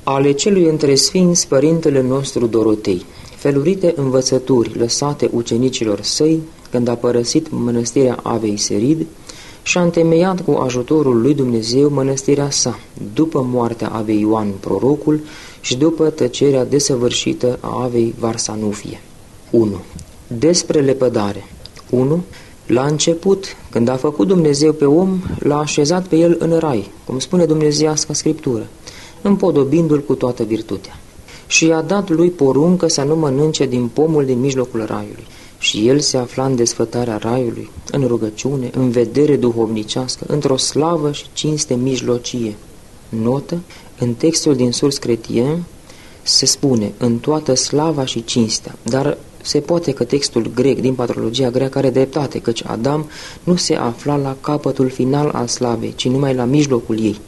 ale celui între sfinți părintele nostru Dorotei, felurite învățături lăsate ucenicilor săi când a părăsit mănăstirea Avei Serid și a întemeiat cu ajutorul lui Dumnezeu mănăstirea sa, după moartea Avei Ioan prorocul și după tăcerea desăvârșită a Avei Varsanufie. 1. Despre lepădare. 1. La început, când a făcut Dumnezeu pe om, l-a așezat pe el în rai, cum spune dumnezeiasca Scriptură, împodobindu-l cu toată virtutea. Și i-a dat lui poruncă să nu mănânce din pomul din mijlocul raiului. Și el se afla în desfătarea raiului, în rugăciune, în vedere duhovnicească, într-o slavă și cinste mijlocie. Notă, în textul din Source Chrétien se spune în toată slava și cinstea, dar se poate că textul grec din patrologia greacă are dreptate, căci Adam nu se afla la capătul final al slavei, ci numai la mijlocul ei,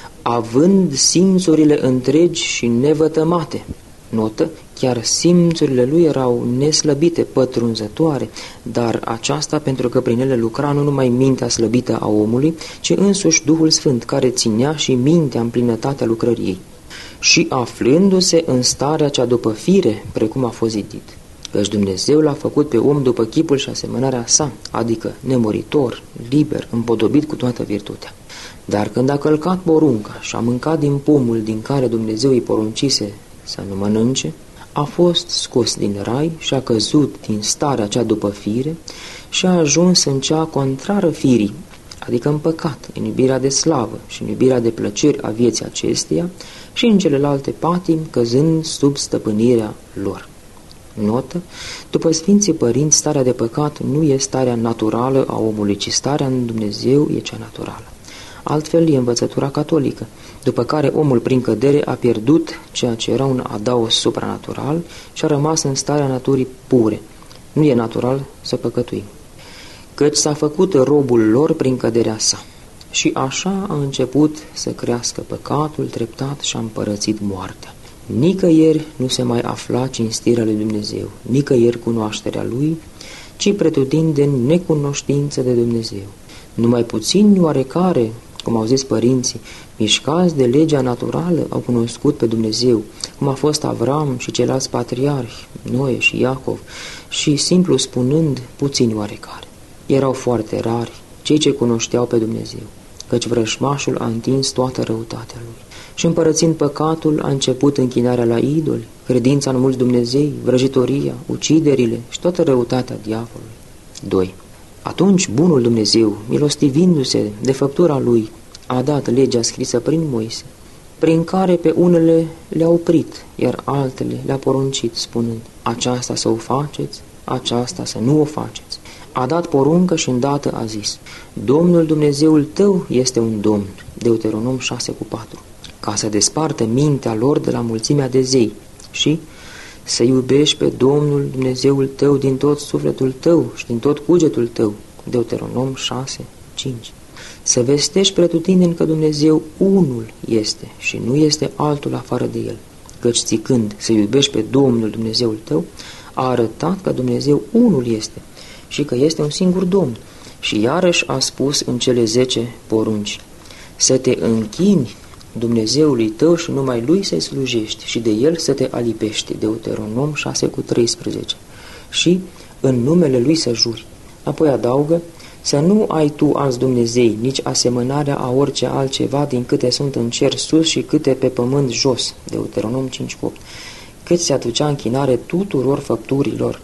având simțurile întregi și nevătămate. Notă, chiar simțurile lui erau neslăbite, pătrunzătoare, dar aceasta pentru că prin ele lucra nu numai mintea slăbită a omului, ci însuși Duhul Sfânt, care ținea și mintea în plinătatea lucrării ei. Și aflându-se în starea cea după fire, precum a fost zidit, căci Dumnezeu l-a făcut pe om după chipul și asemănarea sa, adică nemuritor, liber, împodobit cu toată virtutea. Dar când a călcat porunca și a mâncat din pomul din care Dumnezeu îi poruncise să nu mănânce, a fost scos din rai și a căzut din starea cea după fire și a ajuns în cea contrară firii, adică în păcat, în iubirea de slavă și în iubirea de plăceri a vieții acesteia și în celelalte patimi, căzând sub stăpânirea lor. Notă, după Sfinții Părinți, starea de păcat nu e starea naturală a omului, ci starea în Dumnezeu e cea naturală. Altfel e învățătura catolică, după care omul prin cădere a pierdut ceea ce era un adaos supranatural și a rămas în starea naturii pure. Nu e natural să păcătuim, căci s-a făcut robul lor prin căderea sa. Și așa a început să crească păcatul treptat și a împărățit moartea. Nicăieri nu se mai afla cinstirea lui Dumnezeu, nicăieri cunoașterea lui, ci pretutindeni necunoștință de Dumnezeu. Numai puțini oarecare, cum au zis părinții, mișcați de legea naturală, au cunoscut pe Dumnezeu, cum a fost Avram și ceilalți patriarhi, Noe și Iacov, și simplu spunând, puțini oarecare. Erau foarte rari cei ce cunoșteau pe Dumnezeu, căci vrășmașul a întins toată răutatea lui. Și împărățind păcatul, a început închinarea la idoli, credința în mulți Dumnezei, vrăjitoria, uciderile și toată răutatea diavolului. 2. Atunci bunul Dumnezeu, milostivindu-se de făptura lui, a dat legea scrisă prin Moise, prin care pe unele le-a oprit, iar altele le-a poruncit, spunând, aceasta să o faceți, aceasta să nu o faceți. A dat poruncă și îndată a zis, Domnul Dumnezeul tău este un Domn, Deuteronom 6:4, ca să despartă mintea lor de la mulțimea de zei și să iubești pe Domnul Dumnezeul tău din tot sufletul tău și din tot cugetul tău, Deuteronom 6:5. Să vestești pretutindeni că Dumnezeu unul este și nu este altul afară de El, căci țicând să iubești pe Domnul Dumnezeul tău, a arătat că Dumnezeu unul este și că este un singur Domn. Și iarăși a spus în cele 10 porunci, să te închini Dumnezeului tău și numai Lui să-i slujești și de El să te alipești, Deuteronom 6:13, și în numele Lui să juri. Apoi adaugă, să nu ai tu alți Dumnezei, nici asemănarea a orice altceva din câte sunt în cer sus și câte pe pământ jos, Deuteronom 5:8, cât se aducea închinare tuturor făpturilor.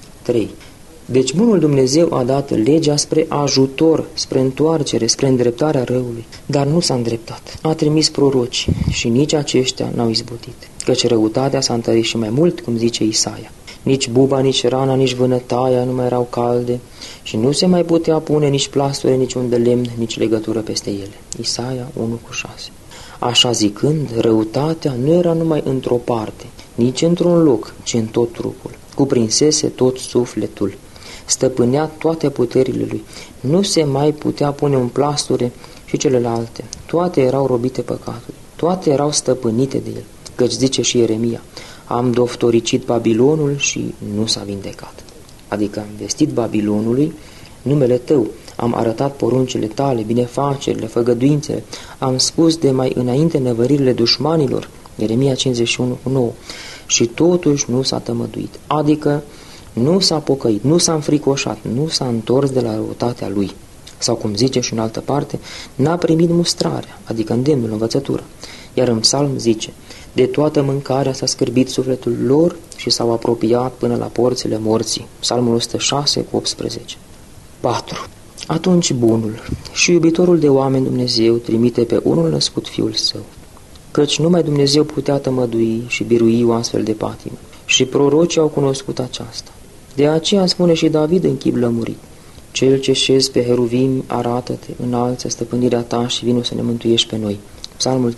3. Deci bunul Dumnezeu a dat legea spre ajutor, spre întoarcere, spre îndreptarea răului, dar nu s-a îndreptat. A trimis proroci și nici aceștia n-au izbutit, căci răutatea s-a întărit și mai mult, cum zice Isaia. Nici buba, nici rana, nici vânătaia nu mai erau calde și nu se mai putea pune nici plasture, nici un de lemn, nici legătură peste ele. Isaia 1:6. Așa zicând, răutatea nu era numai într-o parte, nici într-un loc, ci în tot trupul. Cuprinsese tot sufletul, stăpânea toate puterile lui. Nu se mai putea pune un plasture și celelalte. Toate erau robite păcatului, toate erau stăpânite de el, căci zice și Ieremia, am doftoricit Babilonul și nu s-a vindecat. Adică am vestit Babilonului numele tău, am arătat poruncile tale, binefacerile, făgăduințele, am spus de mai înainte năvăririle dușmanilor, Ieremia 51:9. Și totuși nu s-a tămăduit, adică nu s-a pocăit, nu s-a înfricoșat, nu s-a întors de la răutatea lui. Sau cum zice și în altă parte, n-a primit mustrarea, adică îndemnul, învățătura. Iar în psalm zice, de toată mâncarea s-a scârbit sufletul lor și s-au apropiat până la porțile morții. Psalmul 106:18. 4. Atunci bunul și iubitorul de oameni Dumnezeu trimite pe unul născut Fiul Său, căci numai Dumnezeu putea tămădui și birui o astfel de patimă. Și prorocii au cunoscut aceasta. De aceea spune și David în chip lămurit, cel ce șezi pe heruvim, arată-te, înalță stăpânirea ta și vino să ne mântuiești pe noi. Psalmul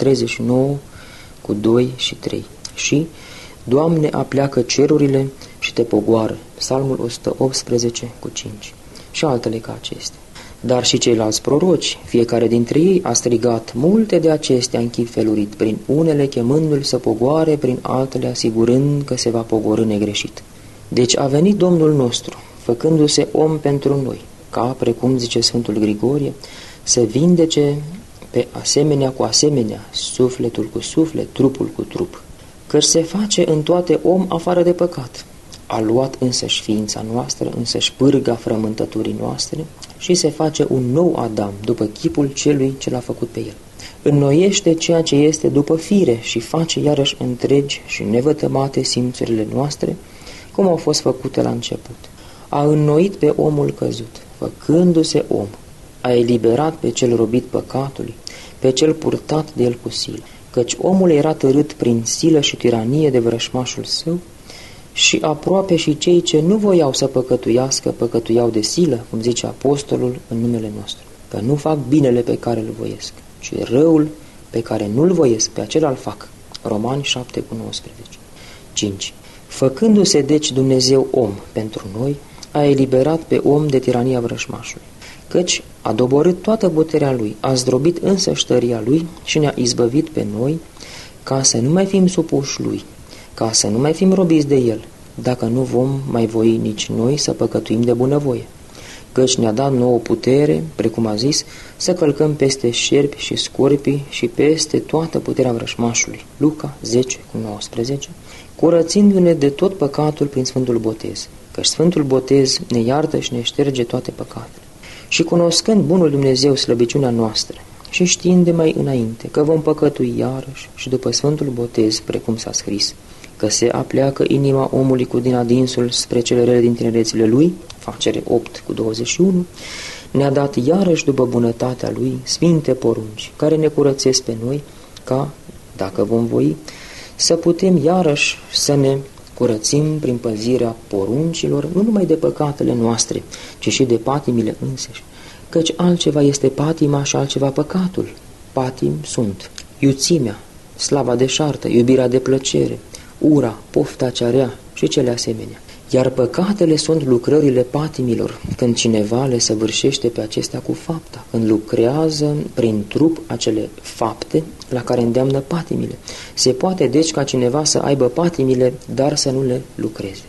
39:2 și 3. Și Doamne, apleacă cerurile și te pogoară. Psalmul 118:5. Și altele ca acestea. Dar și ceilalți proroci, fiecare dintre ei a strigat multe de acestea în chip felurit, prin unele chemându-l să pogoare, prin altele asigurând că se va pogorî negreșit. Deci a venit Domnul nostru, făcându-se om pentru noi, ca, precum zice Sfântul Grigorie, să vindece pe asemenea cu asemenea, sufletul cu suflet, trupul cu trup, căci se face în toate om afară de păcat. A luat însăși ființa noastră, însăși pârga frământăturii noastre și se face un nou Adam, după chipul celui ce l-a făcut pe el. Înnoiește ceea ce este după fire și face iarăși întregi și nevătămate simțurile noastre, cum au fost făcute la început. A înnoit pe omul căzut, făcându-se om, a eliberat pe cel robit păcatului, pe cel purtat de el cu silă, căci omul era târât prin silă și tiranie de vrășmașul său, și aproape și cei ce nu voiau să păcătuiască, păcătuiau de silă, cum zice apostolul în numele nostru, că nu fac binele pe care îl voiesc, ci răul pe care nu-l voiesc, pe acela îl fac. Romani 7:19. 5. Făcându-se deci Dumnezeu om pentru noi, a eliberat pe om de tirania vrășmașului, căci a doborât toată puterea lui, a zdrobit însăși tăria lui și ne-a izbăvit pe noi, ca să nu mai fim supuși lui, ca să nu mai fim robiți de el, dacă nu vom mai voi nici noi să păcătuim de bunăvoie. Căci ne-a dat nouă putere, precum a zis, să călcăm peste șerpi și scorpii și peste toată puterea vrășmașului. Luca 10:19, curățindu-ne de tot păcatul prin Sfântul Botez, căci Sfântul Botez ne iartă și ne șterge toate păcatele. Și cunoscând bunul Dumnezeu slăbiciunea noastră și știind de mai înainte că vom păcătui iarăși și după Sfântul Botez, precum s-a scris, că se apleacă inima omului cu din adinsul spre cele rele din tinerețile lui, Facere 8:21, ne-a dat iarăși după bunătatea lui sfinte porunci, care ne curățesc pe noi, ca, dacă vom voi, să putem iarăși să ne curățim prin păzirea poruncilor, nu numai de păcatele noastre, ci și de patimile înseși, căci altceva este patima și altceva păcatul. Patim sunt iuțimea, slava deșartă, iubirea de plăcere, ura, pofta cea rea și cele asemenea. Iar păcatele sunt lucrările patimilor, când cineva le săvârșește pe acestea cu fapta, când lucrează prin trup acele fapte la care îndeamnă patimile. Se poate deci ca cineva să aibă patimile, dar să nu le lucreze.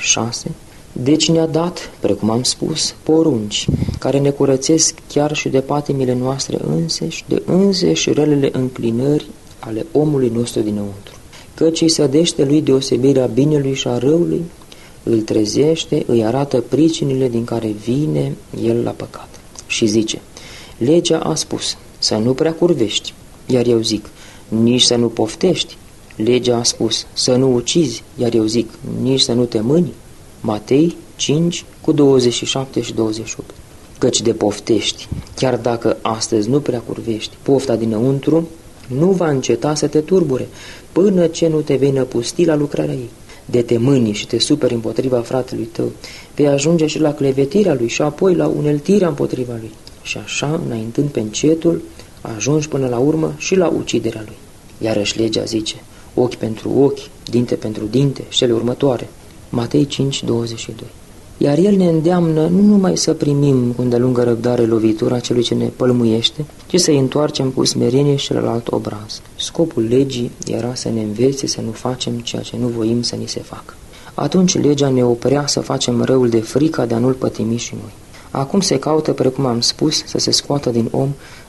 6. Deci ne-a dat, precum am spus, porunci, care ne curățesc chiar și de patimile noastre înseși, de înseși relele înclinări ale omului nostru dinăuntru. Căci îi sădește lui deosebirea binelui și a răului, îl trezește, îi arată pricinile din care vine el la păcat. Și zice, legea a spus să nu prea curvești, iar eu zic, nici să nu poftești. Legea a spus să nu ucizi, iar eu zic, nici să nu te mâni. Matei 5:27 și 28. Căci de poftești, chiar dacă astăzi nu prea curvești, pofta dinăuntru nu va înceta să te turbure, până ce nu te vei năpusti la lucrarea ei. De te mâni și te superi împotriva fratelui tău, vei ajunge și la clevetirea lui și apoi la uneltirea împotriva lui. Și așa, înaintând pe încetul, ajungi până la urmă și la uciderea lui. Iarăși legea zice, ochi pentru ochi, dinte pentru dinte, și cele următoare. Matei 5:22. Iar el ne îndeamnă nu numai să primim cu îndelungă răbdare lovitura celui ce ne pălmuiește, ci să-i întoarcem cu smerenie și celălalt obraz. Scopul legii era să ne învețe să nu facem ceea ce nu voim să ni se facă. Atunci legea ne oprea să facem răul de frica de a nu-l pătimi și noi. Acum se caută, precum am spus, să se scoată din om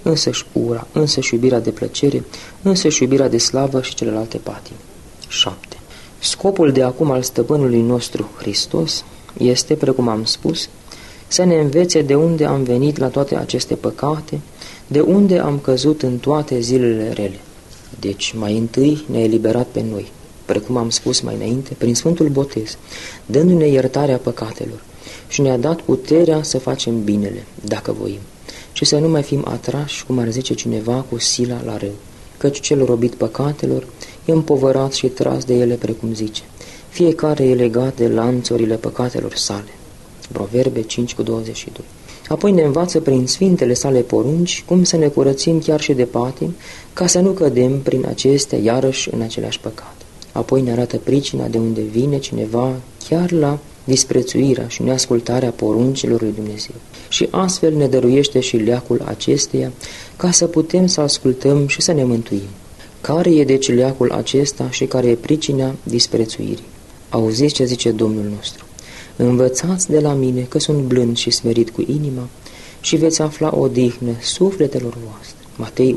însăși ura, însăși iubirea de plăcere, însăși iubirea de slavă și celelalte patimi. 7. Scopul de acum al stăpânului nostru Hristos este, precum am spus, să ne învețe de unde am venit la toate aceste păcate, de unde am căzut în toate zilele rele. Deci, mai întâi ne-a eliberat pe noi, precum am spus mai înainte, prin Sfântul Botez, dându-ne iertarea păcatelor și ne-a dat puterea să facem binele, dacă voim, și să nu mai fim atrași, cum ar zice cineva, cu sila la rău, căci cel robit păcatelor e împovărat și tras de ele, precum zice. Fiecare e legat de lanțurile păcatelor sale. Proverbe 5:22. Apoi ne învață prin sfintele sale porunci cum să ne curățim chiar și de patim, ca să nu cădem prin acestea iarăși în aceleași păcate. Apoi ne arată pricina de unde vine cineva chiar la disprețuirea și neascultarea poruncilor lui Dumnezeu. Și astfel ne dăruiește și leacul acesteia, ca să putem să ascultăm și să ne mântuim. Care e deci leacul acesta și care e pricina disprețuirii? Auziți ce zice Domnul nostru: învățați de la mine, că sunt blând și smerit cu inima, și veți afla odihnă sufletelor voastre. Matei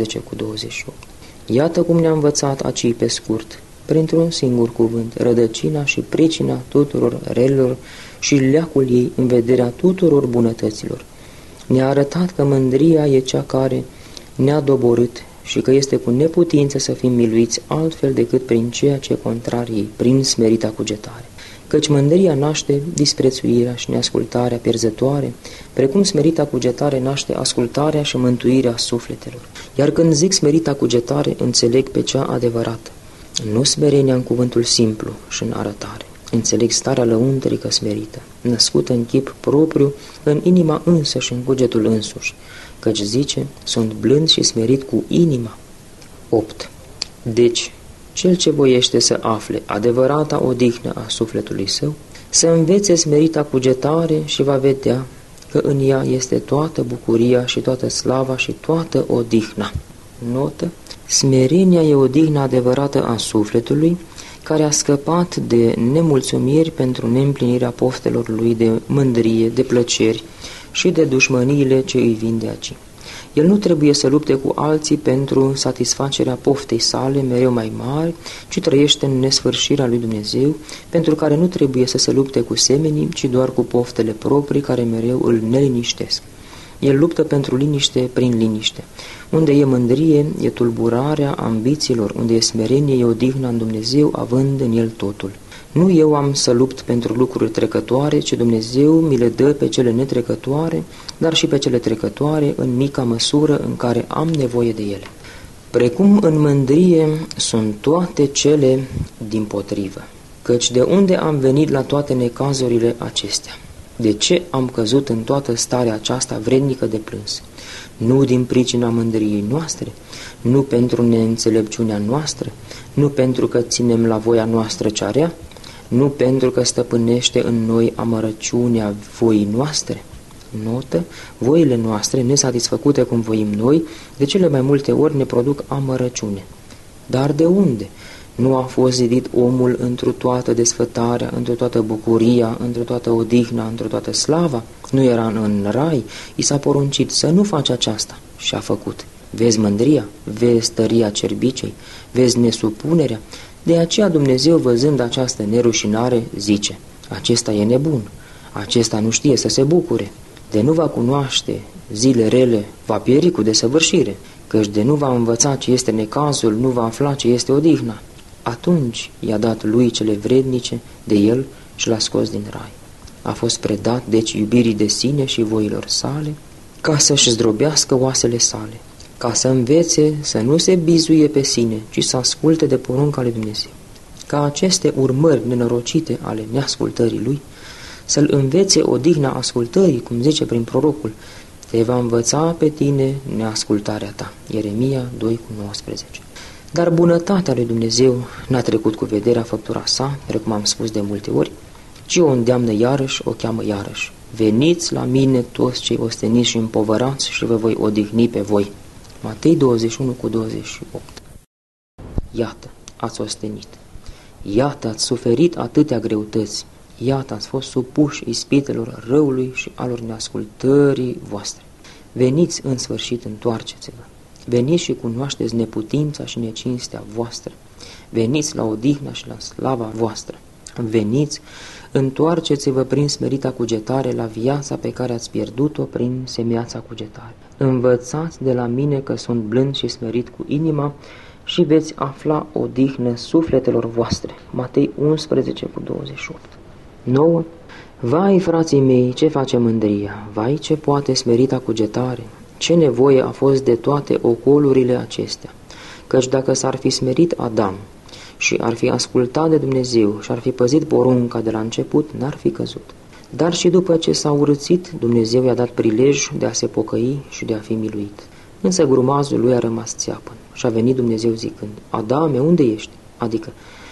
11:28. Iată cum ne-a învățat aici pe scurt, printr-un singur cuvânt, rădăcina și pricina tuturor relelor și leacul ei în vederea tuturor bunătăților. Ne-a arătat că mândria e cea care ne-a doborât și că este cu neputință să fim miluiți altfel decât prin ceea ce e contrar ei, prin smerita cugetare. Căci mândria naște disprețuirea și neascultarea pierzătoare, precum smerita cugetare naște ascultarea și mântuirea sufletelor. Iar când zic smerita cugetare, înțeleg pe cea adevărată, nu smerenia în cuvântul simplu și în arătare. Înțeleg starea lăuntrică smerită, născută în chip propriu, în inima însă și în cugetul însuși, căci zice, sunt blând și smerit cu inima. 8. Deci, cel ce voiește să afle adevărata odihnă a sufletului său, să învețe smerita cugetare și va vedea că în ea este toată bucuria și toată slava și toată odihna. Notă: smerenia e odihna adevărată a sufletului, care a scăpat de nemulțumiri pentru neîmplinirea poftelor lui de mândrie, de plăceri și de dușmăniile ce îi vin de aici. El nu trebuie să lupte cu alții pentru satisfacerea poftei sale mereu mai mari, ci trăiește în nesfârșirea lui Dumnezeu, pentru care nu trebuie să se lupte cu semenii, ci doar cu poftele proprii care mereu îl neliniștesc. El luptă pentru liniște prin liniște. Unde e mândrie, e tulburarea ambițiilor, unde e smerenie, e odihna în Dumnezeu, având în el totul. Nu eu am să lupt pentru lucruri trecătoare, ci Dumnezeu mi le dă pe cele netrecătoare, dar și pe cele trecătoare în mica măsură în care am nevoie de ele. Precum în mândrie sunt toate cele dimpotrivă, căci de unde am venit la toate necazurile acestea? De ce am căzut în toată starea aceasta vrednică de plâns? Nu din pricina mândriei noastre, nu pentru neînțelepciunea noastră, nu pentru că ținem la voia noastră cea rea, nu pentru că stăpânește în noi amărăciunea voii noastre. Notă: voile noastre, nesatisfăcute cum voim noi, de cele mai multe ori ne produc amărăciune. Dar de unde? Nu a fost zidit omul întru toată desfătarea, întru toată bucuria, întru toată odihna, întru toată slava? Nu era în rai? I s-a poruncit să nu faci aceasta și a făcut. Vezi mândria? Vezi tăria cerbicei? Vezi nesupunerea? De aceea Dumnezeu, văzând această nerușinare, zice: acesta e nebun, acesta nu știe să se bucure, de nu va cunoaște zile rele, va pieri cu desăvârșire, căci de nu va învăța ce este necazul, nu va afla ce este odihna. Atunci i-a dat lui cele vrednice de el și l-a scos din rai. A fost predat, deci, iubirii de sine și voilor sale, ca să-și zdrobească oasele sale, ca să învețe să nu se bizuie pe sine, ci să asculte de porunca lui Dumnezeu. Ca aceste urmări nenorocite ale neascultării lui, să-l învețe odihna ascultării, cum zice prin prorocul: te va învăța pe tine neascultarea ta. Ieremia 2:19. Dar bunătatea lui Dumnezeu n-a trecut cu vederea făptura sa, precum am spus de multe ori, ci o îndeamnă iarăși, o cheamă iarăși. Veniți la mine toți cei osteniți și împovărați și vă voi odihni pe voi. Matei 21:28. Iată, ați ostenit. Iată, ați suferit atâtea greutăți. Iată, ați fost supuși ispitelor răului și alor neascultării voastre. Veniți în sfârșit, întoarceți-vă. Veniți și cunoașteți neputința și necinstea voastră. Veniți la odihna și la slava voastră. Veniți, întoarceți-vă prin smerita cugetare la viața pe care ați pierdut-o prin semeața cugetare. Învățați de la mine că sunt blând și smerit cu inima și veți afla odihnă sufletelor voastre. Matei 11:28. 9. Vai, frații mei, ce face mândria? Vai, ce poate smerita cugetare? Ce nevoie a fost de toate ocolurile acestea? Căci dacă s-ar fi smerit Adam și ar fi ascultat de Dumnezeu și ar fi păzit porunca de la început, n-ar fi căzut. Dar și după ce s-a urâțit, Dumnezeu i-a dat prilej de a se pocăi și de a fi miluit. Însă grumazul lui a rămas țeapăn și a venit Dumnezeu zicând: Adame, unde ești? Adică,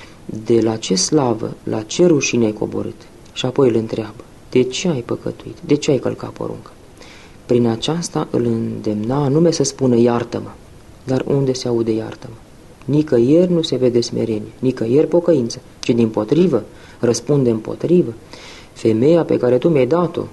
de la ce slavă, la ce rușine ai coborât? Și apoi îl întreabă: de ce ai păcătuit? De ce ai călcat porunca? Prin aceasta îl îndemna anume să spună: iartă-mă. Dar unde se aude iartă-mă? Nicăieri nu se vede smerenie, nicăieri pocăință, ci dimpotrivă, răspunde împotrivă. Femeia pe care tu mi-ai dat-o,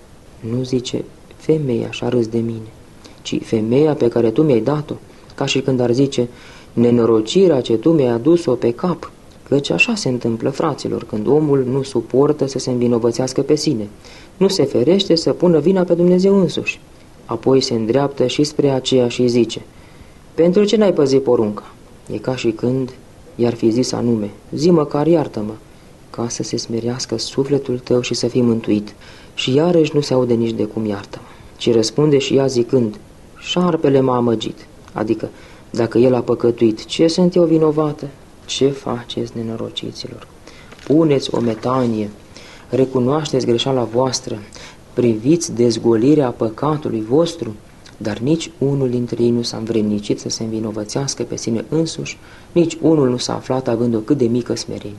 nu zice femeia și-a râs de mine, ci femeia pe care tu mi-ai dat-o, ca și când ar zice nenorocirea ce tu mi-ai adus-o pe cap. Căci așa se întâmplă, fraților, când omul nu suportă să se învinovățească pe sine, nu se ferește să pună vina pe Dumnezeu însuși. Apoi se îndreaptă și spre aceea și zice: pentru ce n-ai păzit porunca? E ca și când i-ar fi zis anume: zi măcar iartă-mă, ca să se smerească sufletul tău și să fii mântuit. Și iarăși nu se aude nici de cum iartă-mă, ci răspunde și ea zicând: șarpele m-a amăgit. Adică, dacă el a păcătuit, ce sunt eu vinovată? Ce faceți, nenorociților? Puneți o metanie, recunoașteți greșeala voastră, priviți dezgolirea păcatului vostru, dar nici unul dintre ei nu s-a învrednicit să se învinovățească pe sine însuși, nici unul nu s-a aflat având o cât de mică smerenie.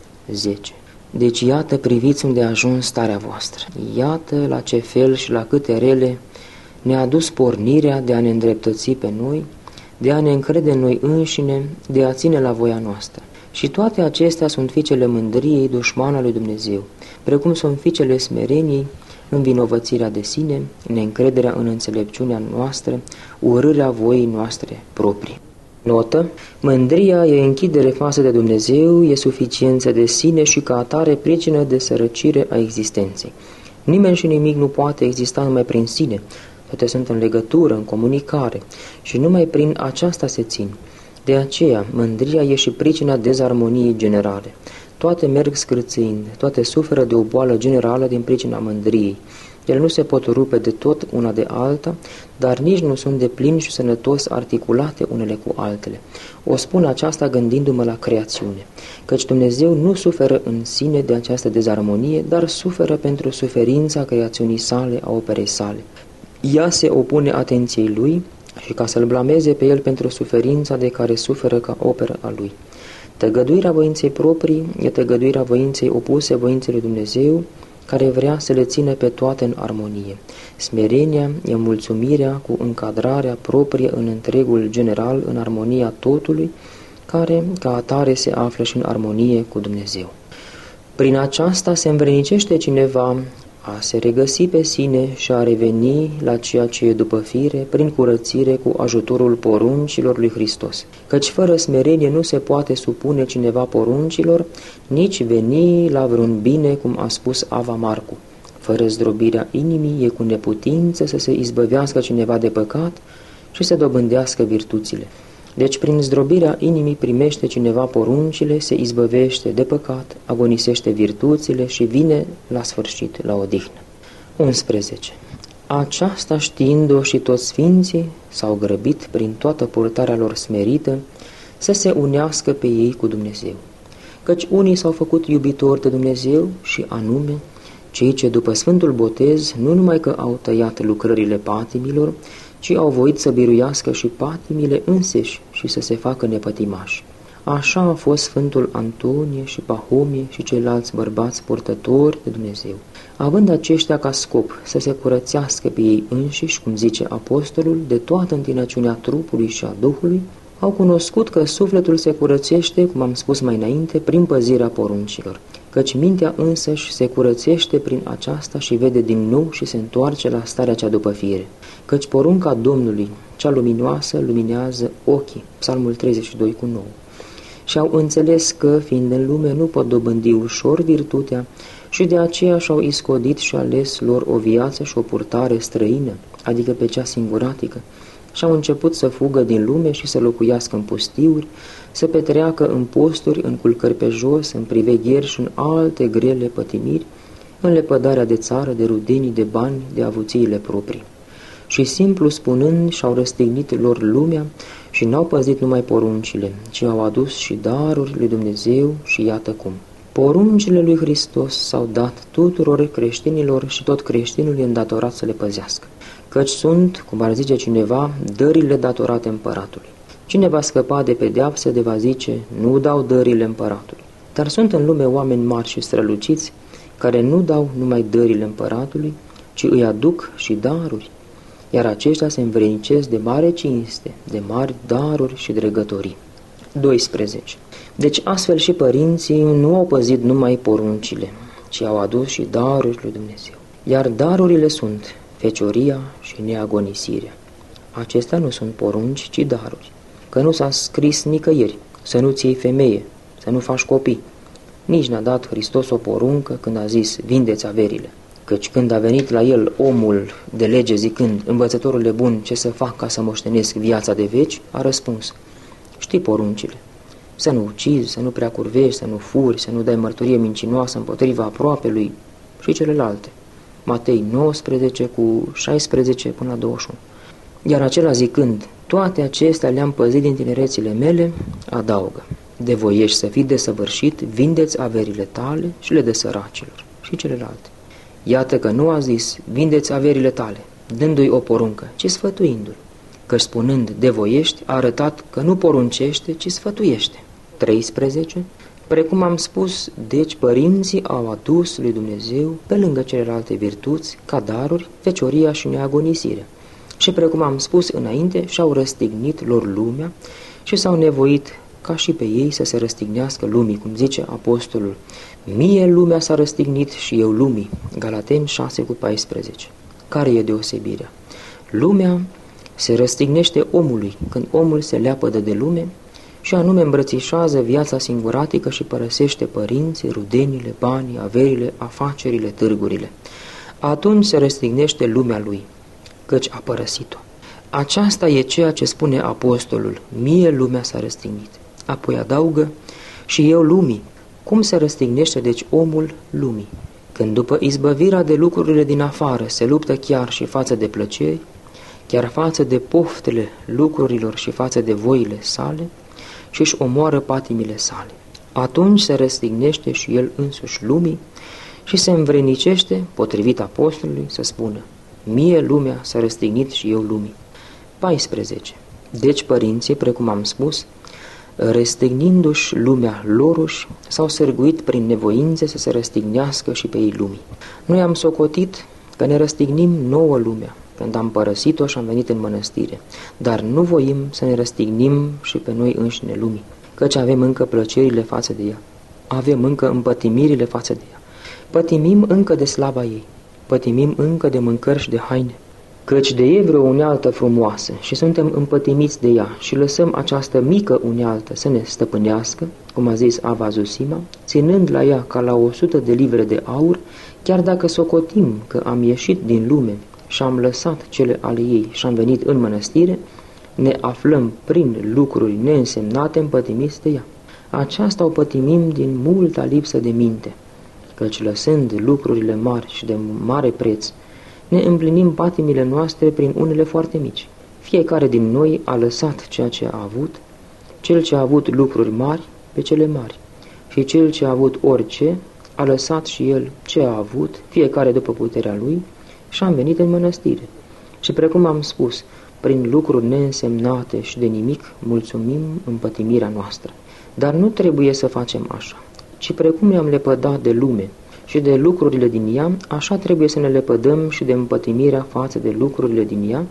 10. Deci iată, priviți unde a ajuns starea voastră. Iată la ce fel și la câte rele ne-a dus pornirea de a ne îndreptăți pe noi, de a ne încrede în noi înșine, de a ține la voia noastră. Și toate acestea sunt fiicele mândriei, dușmana lui Dumnezeu, precum sunt fiicele smereniei, învinovățirea de sine, neîncrederea în înțelepciunea noastră, urârea voii noastre proprii. Notă: mândria e închidere față de Dumnezeu, e suficiență de sine și ca atare pricină de sărăcire a existenței. Nimeni și nimic nu poate exista numai prin sine, toate sunt în legătură, în comunicare și numai prin aceasta se țin. De aceea, mândria e și pricina dezarmoniei generale. Toate merg scrâțâind, toate suferă de o boală generală din pricina mândriei. Ele nu se pot rupe de tot una de alta, dar nici nu sunt deplin și sănătos articulate unele cu altele. O spun aceasta gândindu-mă la creațiune, căci Dumnezeu nu suferă în sine de această dezarmonie, dar suferă pentru suferința creațiunii sale, a operei sale. Ea se opune atenției lui și ca să-l blameze pe el pentru suferința de care suferă ca operă a lui. Tăgăduirea voinței proprii e tăgăduirea voinței opuse voinței lui Dumnezeu, care vrea să le țină pe toate în armonie. Smerenia e mulțumirea cu încadrarea proprie în întregul general, în armonia totului, care ca atare se află și în armonie cu Dumnezeu. Prin aceasta se învrednicește cineva a se regăsi pe sine și a reveni la ceea ce e după fire, prin curățire cu ajutorul poruncilor lui Hristos. Căci fără smerenie nu se poate supune cineva poruncilor, nici veni la vreun bine, cum a spus Ava Marcu. Fără zdrobirea inimii e cu neputință să se izbăvească cineva de păcat și să dobândească virtuțile. Deci prin zdrobirea inimii primește cineva poruncile, se izbăvește de păcat, agonisește virtuțile și vine la sfârșit la odihnă. 11. Aceasta știind-o și toți sfinții s-au grăbit prin toată purtarea lor smerită să se unească pe ei cu Dumnezeu. Căci unii s-au făcut iubitori de Dumnezeu și anume cei ce după Sfântul Botez nu numai că au tăiat lucrările patimilor, ci au voit să biruiască și patimile înseși și să se facă nepătimași. Așa a fost Sfântul Antonie și Pahomie și ceilalți bărbați purtători de Dumnezeu, având aceștia ca scop să se curățească pe ei înșiși, cum zice apostolul, de toată întinăciunea trupului și a Duhului, au cunoscut că sufletul se curățește, cum am spus mai înainte, prin păzirea poruncilor, căci mintea însăși se curățește prin aceasta și vede din nou și se întoarce la starea cea după fire. Căci porunca Domnului, cea luminoasă, luminează ochii. Psalmul 32:9. Și-au înțeles că, fiind în lume, nu pot dobândi ușor virtutea și de aceea și-au iscodit și ales lor o viață și o purtare străină, adică pe cea singuratică, și-au început să fugă din lume și să locuiască în pustiuri, să petreacă în posturi, în culcări pe jos, în privegheri și în alte grele pătimiri, în lepădarea de țară, de rudenii, de bani, de avuțiile proprii. Și simplu spunând, și-au răstignit lor lumea și n-au păzit numai poruncile, ci au adus și daruri lui Dumnezeu și iată cum. Poruncile lui Hristos s-au dat tuturor creștinilor și tot creștinul e îndatorat să le păzească, căci sunt, cum ar zice cineva, dările datorate împăratului. Cine va scăpa de pedeapsă de va zice, nu dau dările împăratului. Dar sunt în lume oameni mari și străluciți, care nu dau numai dările împăratului, ci îi aduc și daruri, iar aceștia se învrednicesc de mare cinste, de mari daruri și dregătorii. 12. Deci astfel și părinții nu au păzit numai poruncile, ci au adus și daruri lui Dumnezeu. Iar darurile sunt fecioria și neagonisirea. Acestea nu sunt porunci, ci daruri. Că nu s-a scris nicăieri să nu-ți iei femeie, să nu faci copii. Nici n-a dat Hristos o poruncă când a zis, vindeți averile. Căci când a venit la el omul de lege zicând, învățătorule bun, ce să fac ca să moștenesc viața de veci, a răspuns, știi poruncile, să nu ucizi, să nu prea curvești, să nu furi, să nu dai mărturie mincinoasă împotriva aproapelui și celelalte. Matei 19 cu 16 până la 21. Iar acela zicând, toate acestea le-am păzit din tinerețile mele, adaugă, de voiești să fii desăvârșit, vindeți averile tale și le dă săracilor și celelalte. Iată că nu a zis, vindeți averile tale, dându-i o poruncă, ci sfătuindu-l, căci spunând de voiești a arătat că nu poruncește, ci sfătuiește. 13. Precum am spus, deci părinții au adus lui Dumnezeu, pe lângă celelalte virtuți, ca daruri, fecioria și neagonisirea. Și precum am spus înainte, și-au răstignit lor lumea și s-au nevoit ca și pe ei să se răstignească lumii, cum zice apostolul. Mie lumea s-a răstignit și eu lumii. Galateni 6 cu 14. Care e deosebirea? Lumea se răstignește omului când omul se leapădă de lume și anume îmbrățișează viața singuratică și părăsește părinții, rudenile, banii, averile, afacerile, târgurile. Atunci se răstignește lumea lui, căci a părăsit-o. Aceasta e ceea ce spune apostolul, mie lumea s-a răstignit. Apoi adaugă, și eu lumii. Cum se răstignește deci omul lumii? Când după izbăvirea de lucrurile din afară se luptă chiar și față de plăceri, chiar față de poftele lucrurilor și față de voile sale, și își omoară patimile sale. Atunci se răstignește și el însuși lumii și se învrednicește, potrivit apostolului, să spună, mie lumea s-a răstignit și eu lumii. 14. Deci părinții, precum am spus, răstignindu-și lumea loruși, s-au sârguit prin nevoințe să se răstignească și pe ei lumii. Noi am socotit că ne răstignim nouă lumea, când am părăsit-o și am venit în mănăstire, dar nu voim să ne răstignim și pe noi înșine lumii, căci avem încă plăcerile față de ea, avem încă împătimirile față de ea, pătimim încă de slava ei, pătimim încă de mâncări și de haine, căci de e vreo unealtă frumoasă și suntem împătimiți de ea și lăsăm această mică unealtă să ne stăpânească, cum a zis Ava Zosima, ținând la ea ca la 100 de livre de aur, chiar dacă socotim că am ieșit din lume și am lăsat cele ale ei și am venit în mănăstire, ne aflăm prin lucruri neînsemnate împătimiți de ea. Aceasta o pătimim din multa lipsă de minte, căci lăsând lucrurile mari și de mare preț, ne împlinim patimile noastre prin unele foarte mici. Fiecare din noi a lăsat ceea ce a avut, cel ce a avut lucruri mari pe cele mari, și cel ce a avut orice a lăsat și el ce a avut, fiecare după puterea lui, și am venit în mănăstire. Și precum am spus, prin lucruri neînsemnate și de nimic mulțumim împătimirea noastră. Dar nu trebuie să facem așa, ci precum ne-am lepădat de lume și de lucrurile din ea, așa trebuie să ne lepădăm și de împătimirea față de lucrurile din ea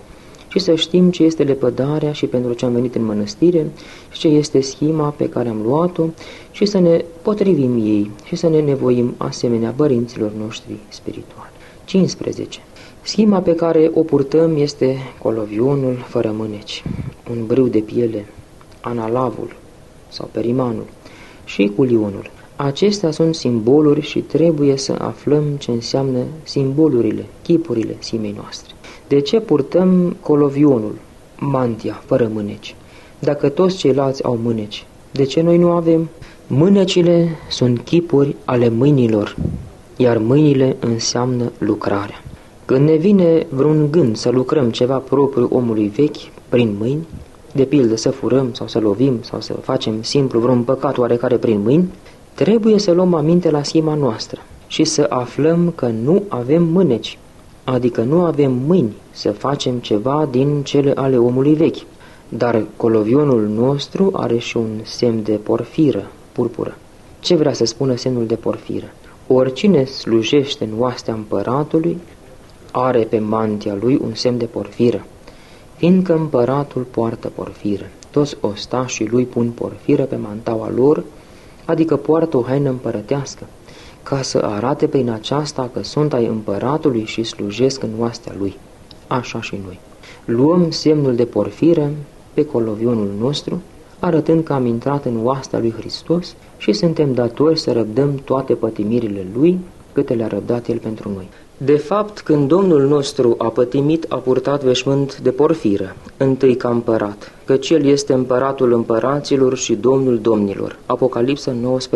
și să știm ce este lepădarea și pentru ce am venit în mănăstire și ce este schima pe care am luat-o și să ne potrivim ei și să ne nevoim asemenea părinților noștri spirituali. 15. Schima pe care o purtăm este colovionul fără mâneci, un brâu de piele, analavul sau perimanul și culionul. Acestea sunt simboluri și trebuie să aflăm ce înseamnă simbolurile, chipurile simei noastre. De ce purtăm colovionul, mantia, fără mâneci? Dacă toți ceilalți au mâneci, de ce noi nu avem? Mânecile sunt chipuri ale mâinilor, iar mâinile înseamnă lucrarea. Când ne vine vreun gând să lucrăm ceva propriu omului vechi prin mâini, de pildă să furăm sau să lovim sau să facem simplu vreun păcat oarecare prin mâini, trebuie să luăm aminte la schima noastră și să aflăm că nu avem mâneci, adică nu avem mâini să facem ceva din cele ale omului vechi. Dar colovionul nostru are și un semn de porfiră, purpură. Ce vrea să spună semnul de porfiră? Oricine slujește în oastea împăratului are pe mantia lui un semn de porfiră, fiindcă împăratul poartă porfiră. Toți ostașii lui pun porfiră pe mantaua lor, adică poartă o haină împărătească, ca să arate prin aceasta că sunt ai împăratului și slujesc în oastea lui. Așa și noi. Luăm semnul de porfiră pe colovionul nostru, arătând că am intrat în oastea lui Hristos și suntem datori să răbdăm toate pătimirile lui, câte le-a răbdat el pentru noi. De fapt, când Domnul nostru a pătimit, a purtat veșmânt de porfiră, întâi ca împărat, căci El este împăratul împăraților și Domnul domnilor. Apocalipsa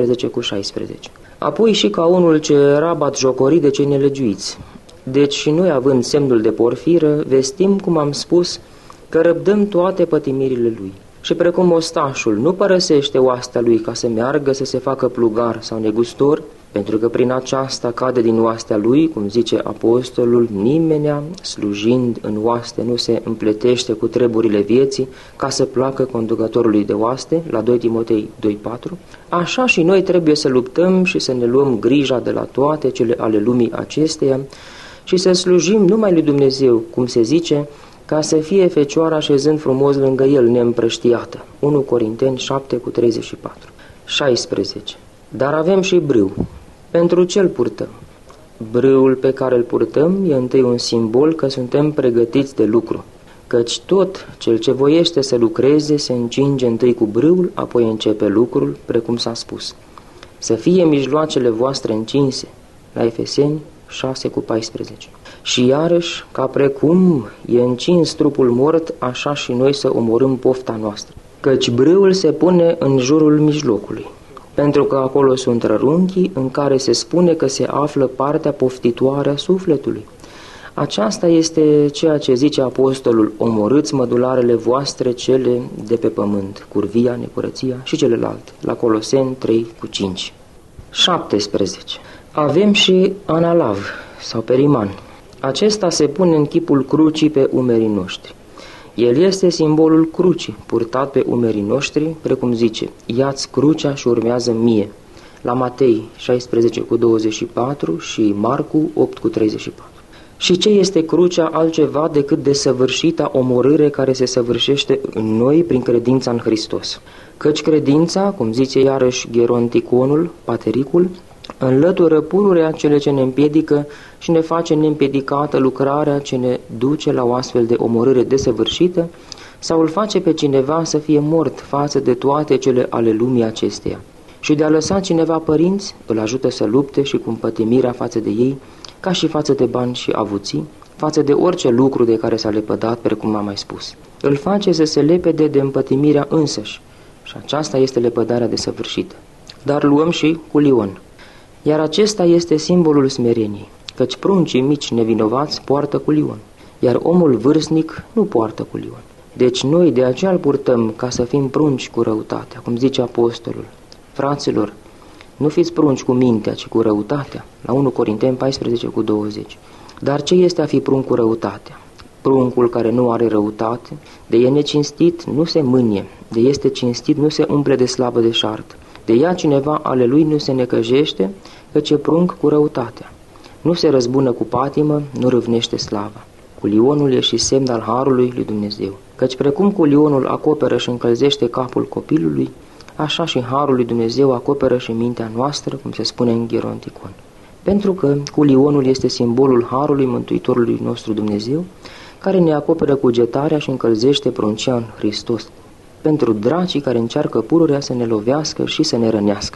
19:16. Apoi și ca unul ce era batjocorit de cei nelegiuiți. Deci și noi, având semnul de porfiră, vestim, cum am spus, că răbdăm toate pătimirile lui. Și precum ostașul nu părăsește oastea lui ca să meargă să se facă plugar sau negustor, pentru că prin aceasta cade din oastea lui, cum zice apostolul, nimenea, slujind în oaste, nu se împletește cu treburile vieții ca să placă conducătorului de oaste, la 2 Timotei 2:4, așa și noi trebuie să luptăm și să ne luăm grija de la toate cele ale lumii acesteia și să slujim numai lui Dumnezeu, cum se zice, ca să fie fecioara șezând frumos lângă el, neîmprăștiată. 1 Corinteni 7:34. 16. Dar avem și brâu. Pentru ce îl purtăm? Brâul pe care îl purtăm e întâi un simbol că suntem pregătiți de lucru, căci tot cel ce voiește să lucreze se încinge întâi cu brâul, apoi începe lucrul, precum s-a spus. Să fie mijloacele voastre încinse, la Efeseni 6:14. Și iarăși, ca precum e încins trupul mort, așa și noi să omorâm pofta noastră, căci brâul se pune în jurul mijlocului, pentru că acolo sunt rărunchii în care se spune că se află partea poftitoare a sufletului. Aceasta este ceea ce zice apostolul: omorâți mădularele voastre cele de pe pământ, curvia, necurăția și celelalte, la Coloseni 3:5. 17. Avem și analav sau periman. Acesta se pune în chipul crucii pe umerii noștri. El este simbolul crucii, purtat pe umerii noștri, precum zice: ia-ți crucea și urmează mie, la Matei 16:24 și Marcu 8:34. Și ce este crucea altceva decât desăvârșita omorâre care se săvârșește în noi prin credința în Hristos? Căci credința, cum zice iarăși Geronticonul, patericul, înlătură pururea cele ce ne împiedică și ne face neîmpiedicată lucrarea ce ne duce la o astfel de omorâre desăvârșită, sau îl face pe cineva să fie mort față de toate cele ale lumii acesteia. Și de a lăsa cineva părinți, îl ajută să lupte și cu împătimirea față de ei, ca și față de bani și avuții, față de orice lucru de care s-a lepădat, precum am mai spus. Îl face să se lepede de împătimirea însăși, și aceasta este lepădarea desăvârșită. Dar luăm și culion. Iar acesta este simbolul smereniei, căci pruncii mici nevinovați poartă culion, iar omul vârstnic nu poartă culion. Deci noi de aceea îl purtăm ca să fim prunci cu răutatea, cum zice apostolul. Fraților, nu fiți prunci cu mintea, ci cu răutatea, la 1 Corinteni 14:20. Dar ce este a fi prunc cu răutatea? Pruncul care nu are răutate, de e necinstit, nu se mânie, de este cinstit, nu se umple de slavă deșartă. De ea cineva ale lui nu se necăjește, căci e prunc cu răutatea. Nu se răzbună cu patimă, nu râvnește slava. Culionul e și semn al harului lui Dumnezeu, căci precum culionul acoperă și încălzește capul copilului, așa și harul lui Dumnezeu acoperă și mintea noastră, cum se spune în Gheronticon. Pentru că culionul este simbolul harului Mântuitorului nostru Dumnezeu, care ne acoperă cugetarea și încălzește pruncia în Hristos, pentru dracii care încearcă pururea să ne lovească și să ne rănească.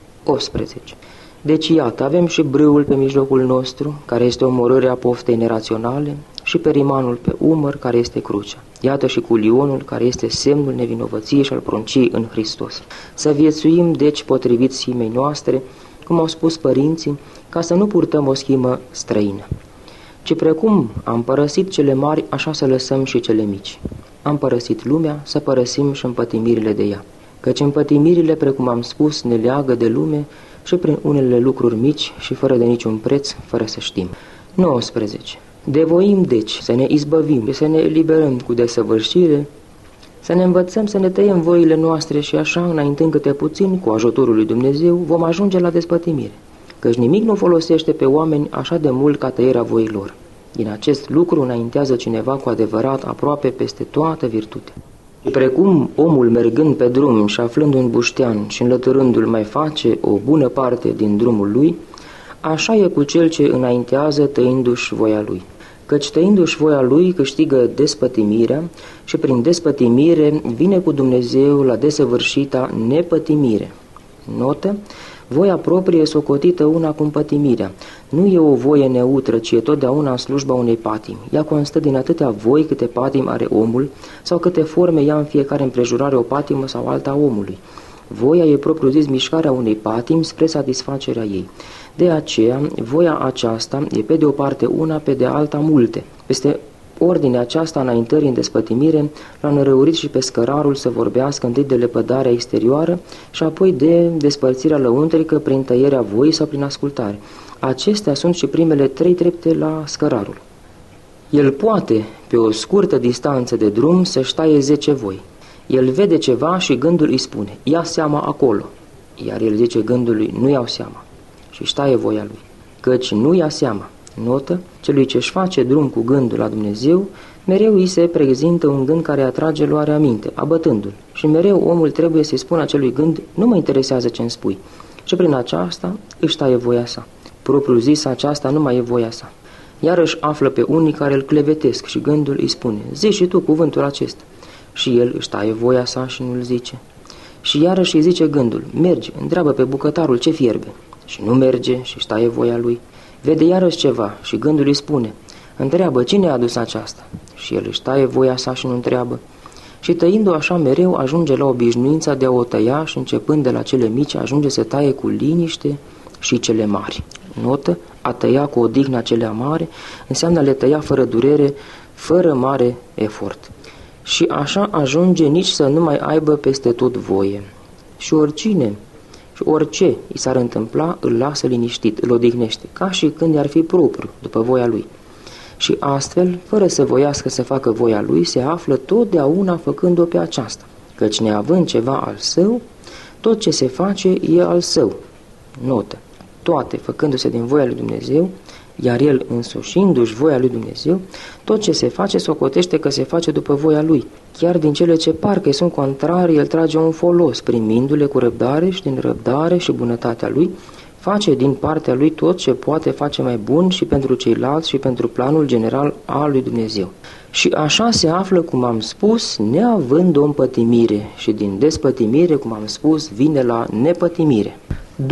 18. Deci iată, avem și brâul pe mijlocul nostru, care este omorârea poftei neraționale, și perimanul pe umăr, care este crucea. Iată și culionul, care este semnul nevinovăției și al prunciei în Hristos. Să viețuim, deci, potrivit schimei noastre, cum au spus părinții, ca să nu purtăm o schimă străină, ci precum am părăsit cele mari, așa să lăsăm și cele mici. Am părăsit lumea, să părăsim și împătimirile de ea, căci împătimirile, precum am spus, ne leagă de lume și prin unele lucruri mici și fără de niciun preț, fără să știm. 19. Devoim, deci, să ne izbăvim și să ne eliberăm cu desăvârșire, să ne învățăm să ne tăiem voile noastre și așa, înaintând câte puțin, cu ajutorul lui Dumnezeu, vom ajunge la despătimire, căci nimic nu folosește pe oameni așa de mult ca tăierea voilor. Din acest lucru înaintează cineva cu adevărat aproape peste toată virtutea. Precum omul mergând pe drum și aflând un buștean și înlăturându-l mai face o bună parte din drumul lui, așa e cu cel ce înaintează tăindu-și voia lui. Căci tăindu-și voia lui câștigă despătimirea și prin despătimire vine cu Dumnezeu la desăvârșita nepătimire. Notă: voia proprie e socotită una cu împătimirea. Nu e o voie neutră, ci e totdeauna în slujba unei patimi. Ea constă din atâtea voi câte patim are omul sau câte forme ia în fiecare împrejurare o patimă sau alta a omului. Voia e propriu-zis mișcarea unei patimi spre satisfacerea ei. De aceea, voia aceasta e pe de o parte una, pe de alta multe. Peste ordinea aceasta înaintării în despătimire l-a nărăurit și pe scărarul să vorbească întâi de lepădarea exterioară și apoi de despărțirea lăuntrică prin tăierea voii sau prin ascultare. Acestea sunt și primele 3 trepte la scărarul. El poate, pe o scurtă distanță de drum, să-și taie 10 voi. El vede ceva și gândul îi spune: ia seama acolo. Iar el zice gândului: nu iau seama. Și taie voia lui, căci nu ia seama. Notă: celui ce-și face drum cu gândul la Dumnezeu, mereu îi se prezintă un gând care atrage luarea minte, abătându-l. Și mereu omul trebuie să-i spună acelui gând: nu mă interesează ce-mi spui. Și prin aceasta își taie voia sa. Propriu zis, aceasta nu mai e voia sa. Iarăși află pe unii care îl clevetesc și gândul îi spune: zi și tu cuvântul acesta. Și el își taie voia sa și nu-l zice. Și iarăși îi zice gândul: mergi, întreabă pe bucătarul ce fierbe. Și nu merge și își taie voia lui. Vede iarăși ceva și gândul îi spune: întreabă cine a adus aceasta. Și el își taie voia sa și nu întreabă. Și tăindu-o așa mereu ajunge la obișnuința de a o tăia și începând de la cele mici ajunge să taie cu liniște și cele mari. Notă: a tăia cu odihnă cele mari înseamnă a le tăia fără durere, fără mare efort. Și așa ajunge nici să nu mai aibă peste tot voie. Și oricine și orice i s-ar întâmpla, îl lasă liniștit, îl odihnește, ca și când i-ar fi propriu, după voia lui. Și astfel, fără să voiască să facă voia lui, se află totdeauna făcând-o pe aceasta, căci neavând ceva al său, tot ce se face e al său. Notă: toate făcându-se din voia lui Dumnezeu, iar el însușindu-și voia lui Dumnezeu, tot ce se face socotește că se face după voia lui. Chiar din cele ce parcă sunt contrarii, el trage un folos, primindu-le cu răbdare și din răbdare și bunătatea lui, face din partea lui tot ce poate face mai bun și pentru ceilalți și pentru planul general al lui Dumnezeu. Și așa se află, cum am spus, neavând o împătimire și din despătimire, cum am spus, vine la nepătimire.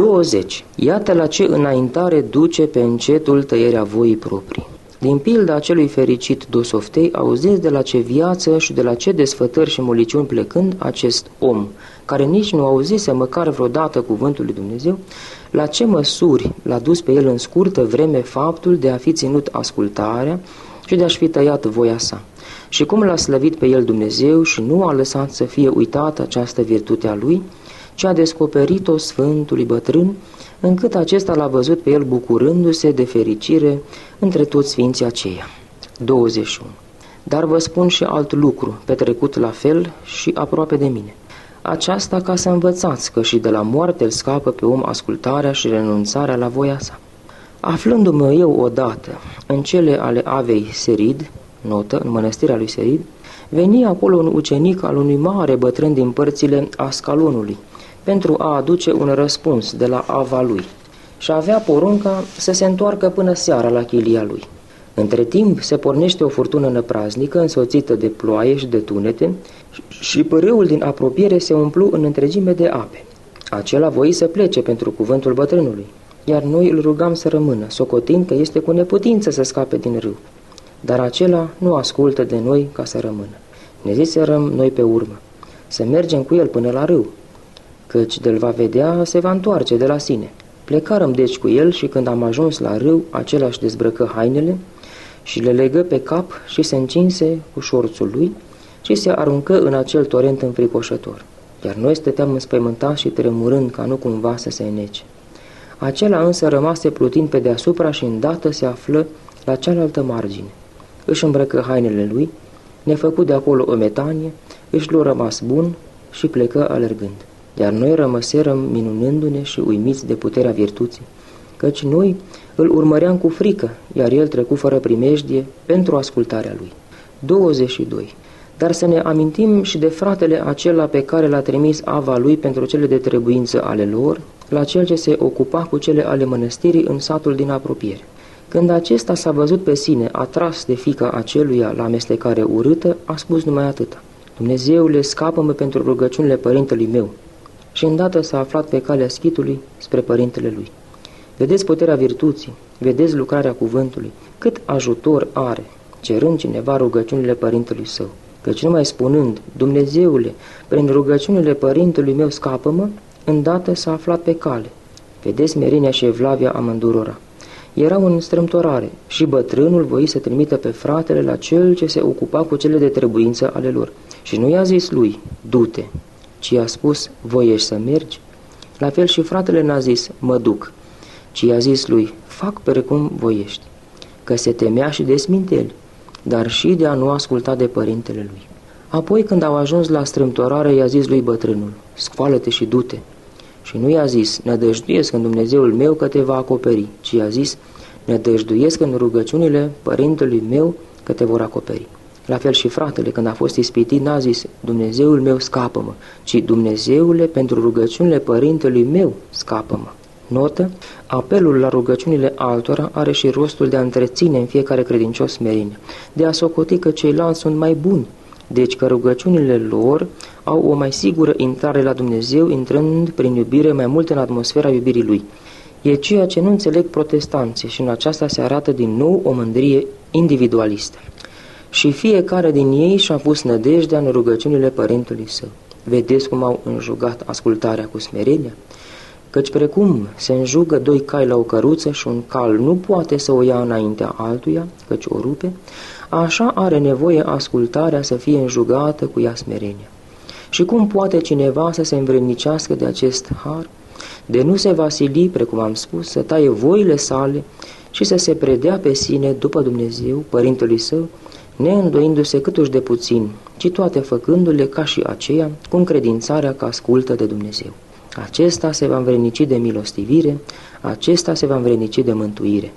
20. Iată la ce înaintare duce pe încetul tăierea voii proprii. Din pilda acelui fericit Dosoftei auziți de la ce viață și de la ce desfătări și moliciuni plecând acest om, care nici nu auzise măcar vreodată cuvântul lui Dumnezeu, la ce măsuri l-a dus pe el în scurtă vreme faptul de a fi ținut ascultarea și de a-și fi tăiat voia sa. Și cum l-a slăvit pe el Dumnezeu și nu a lăsat să fie uitată această virtute a lui, ci a descoperit-o Sfântului Bătrân, încât acesta l-a văzut pe el bucurându-se de fericire între toți sfinții aceia. 21. Dar vă spun și alt lucru, petrecut la fel și aproape de mine. Aceasta ca să învățați că și de la moarte îl scapă pe om ascultarea și renunțarea la voia sa. Aflându-mă eu odată în cele ale Avei Serid, Notă, în mănăstirea lui Serid, veni acolo un ucenic al unui mare bătrân din părțile Ascalonului, pentru a aduce un răspuns de la ava lui, și avea porunca să se întoarcă până seara la chilia lui. Între timp se pornește o furtună năpraznică însoțită de ploaie și de tunete și pârâul din apropiere se umplu în întregime de ape. Acela voi să plece pentru cuvântul bătrânului, iar noi îl rugam să rămână, socotind că este cu neputință să scape din râu. Dar acela nu ascultă de noi ca să rămână. Ne ziserăm noi pe urmă, să mergem cu el până la râu, căci de-l va vedea se va întoarce de la sine. Plecarăm deci cu el și când am ajuns la râu, acela își dezbrăcă hainele și le legă pe cap și se încinse cu șorțul lui și se aruncă în acel torent înfricoșător. Iar noi stăteam înspăimântați și tremurând ca nu cumva să se înnece. Acela însă rămase plutind pe deasupra și îndată se află la cealaltă margine. Își îmbrăcă hainele lui, ne făcu de acolo o metanie, își lu rămas bun și plecă alergând. Iar noi rămăserăm minunându-ne și uimiți de puterea virtuții, căci noi îl urmăream cu frică, iar el trecu fără primejdie pentru ascultarea lui. 22. Dar să ne amintim și de fratele acela pe care l-a trimis ava lui pentru cele de trebuință ale lor, la cel ce se ocupa cu cele ale mănăstirii în satul din apropiere. Când acesta s-a văzut pe sine atras de fiica aceluia la amestecare urâtă, a spus numai atâta: Dumnezeule, scapă-mă pentru rugăciunile părintelui meu. Și îndată s-a aflat pe calea schitului spre părintele lui. Vedeți puterea virtuții, vedeți lucrarea cuvântului, cât ajutor are, cerând cineva rugăciunile părintelui său. Căci numai spunând, Dumnezeule, prin rugăciunile părintelui meu scapă-mă, îndată s-a aflat pe cale. Vedeți smerenia și evlavia amândurora. Erau în strâmtorare și bătrânul voi să trimită pe fratele la cel ce se ocupa cu cele de trebuință ale lor. Și nu i-a zis lui, du-te, ci i-a spus, voiești să mergi? La fel și fratele n-a zis, mă duc, ci i-a zis lui, fac precum voiești, că se temea și de sminteli, dar și de a nu asculta de părintele lui. Apoi, când au ajuns la strâmtorare, i-a zis lui bătrânul, scoală-te și du-te. Și nu i-a zis, nădăjduiesc în Dumnezeul meu că te va acoperi, ci i-a zis, nădăjduiesc în rugăciunile părintelui meu că te vor acoperi. La fel și fratele, când a fost ispitit, n-a zis, Dumnezeul meu scapă-mă, ci Dumnezeule, pentru rugăciunile părintelui meu scapă-mă. Notă, apelul la rugăciunile altora are și rostul de a întreține în fiecare credincios smerenie, de a socoti că ceilalți sunt mai buni, deci că rugăciunile lor au o mai sigură intrare la Dumnezeu, intrând prin iubire mai mult în atmosfera iubirii Lui. E ceea ce nu înțeleg protestanții și în aceasta se arată din nou o mândrie individualistă. Și fiecare din ei și-a pus nădejdea în rugăciunile părintelui său. Vedeți cum au înjugat ascultarea cu smerenia? Căci precum se înjugă doi cai la o căruță și un cal nu poate să o ia înaintea altuia, căci o rupe, așa are nevoie ascultarea să fie înjugată cu ea smerenia. Și cum poate cineva să se învrednicească de acest har? De nu se va sili, precum am spus, să taie voile sale și să se predea pe sine după Dumnezeu, părintelui său, neîndoindu-se câtuși de puțin, ci toate făcându-le ca și aceea, cu încredințarea că ascultă de Dumnezeu. Acesta se va învrednici de milostivire, acesta se va învrednici de mântuire.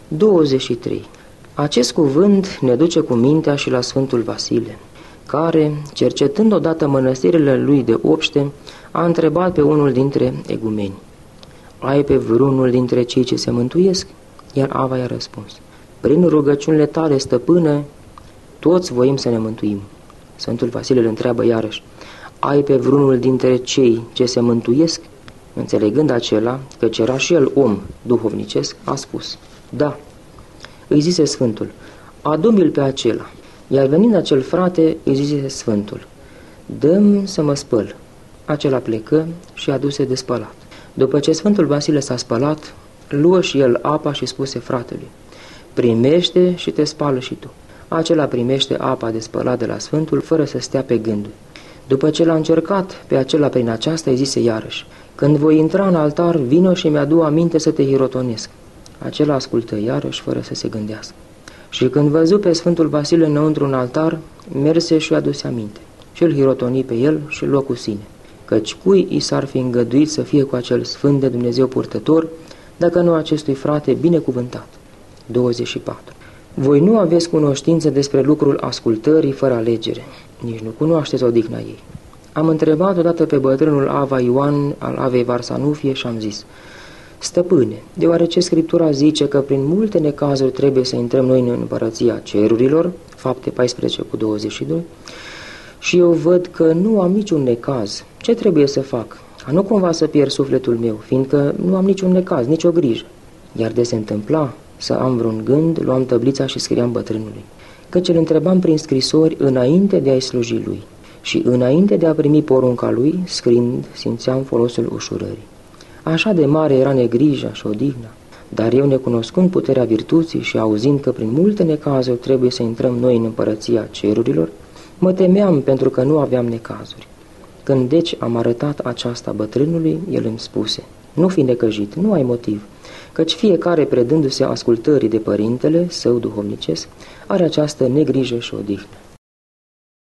23. Acest cuvânt ne duce cu mintea și la Sfântul Vasile, care, cercetând odată mănăstirile lui de obște, a întrebat pe unul dintre egumeni, ai pe vreunul dintre cei ce se mântuiesc? Iar Ava i-a răspuns, prin rugăciunile tale, stăpâne, toți voim să ne mântuim. Sfântul Vasile îl întreabă iarăși, ai pe vreunul dintre cei ce se mântuiesc? Înțelegând acela, căci era și el om duhovnicesc, a spus, da. Îi zise Sfântul, adu-mi-l pe acela. Iar venind acel frate, îi zise Sfântul, dă-mi să mă spăl. Acela plecă și aduse de spălat. După ce Sfântul Vasile s-a spălat, luă și el apa și spuse fratelui, primește și te spală și tu. Acela primește apa de spălat de la Sfântul fără să stea pe gânduri. După ce l-a încercat pe acela prin aceasta, îi zise iarăși, când voi intra în altar, vină și mi-adu aminte să te hirotonesc. Acela ascultă iarăși fără să se gândească. Și când văzu pe Sfântul Vasile înăuntru un altar, merse și aduse aminte. Și îl hirotoni pe el și luă cu sine. Căci cui i s-ar fi îngăduit să fie cu acel Sfânt de Dumnezeu purtător, dacă nu acestui frate binecuvântat? 24. Voi nu aveți cunoștință despre lucrul ascultării fără alegere, nici nu cunoașteți odihna ei. Am întrebat odată pe bătrânul Ava Ioan al Avei Varsanufie și am zis: Stăpâne, deoarece Scriptura zice că prin multe necazuri trebuie să intrăm noi în împărăția cerurilor, Fapte 14:22, și eu văd că nu am niciun necaz, ce trebuie să fac? Ca nu cumva să pierd sufletul meu, fiindcă nu am niciun necaz, nicio grijă. Iar de se întâmpla să am vreun gând, luam tăblița și scriam bătrânului, căci îl întrebam prin scrisori înainte de a-i sluji lui. Și înainte de a primi porunca lui, scriind, simțeam folosul ușurării. Așa de mare era negrija și odihna, dar eu, necunoscând puterea virtuții și auzind că prin multe necazuri trebuie să intrăm noi în împărăția cerurilor, mă temeam pentru că nu aveam necazuri. Când deci am arătat aceasta bătrânului, el îmi spuse: Nu fi necăjit, nu ai motiv, căci fiecare, predându-se ascultării de părintele său duhovnicesc, are această negrijă și odihnă.